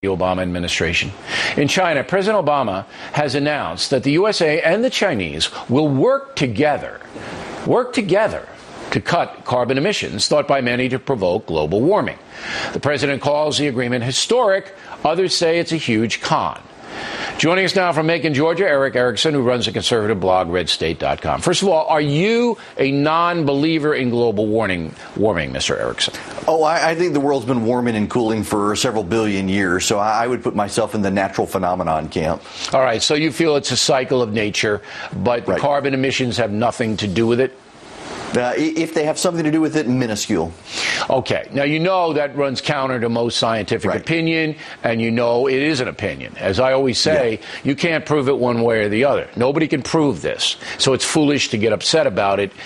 the Obama administration. In China, President Obama has announced that the USA and the Chinese will work together to cut carbon emissions, thought by many to provoke global warming. The president calls the agreement historic. Others say it's a huge con. Joining us now from Macon, Georgia, Erick Erickson, who runs a conservative blog, RedState.com. First of all, are you a non-believer in global warming, Mr. Erickson? Oh, I think the world's been warming and cooling for several billion years, so I would put myself in the natural phenomenon camp. All right, so you feel it's a cycle of nature, but right. Carbon emissions have nothing to do with it? If they have something to do with it, minuscule. Okay. Now, you know that runs counter to most scientific opinion, and you know it is an opinion. As I always say, you can't prove it one way or the other. Nobody can prove this. So it's foolish to get upset about it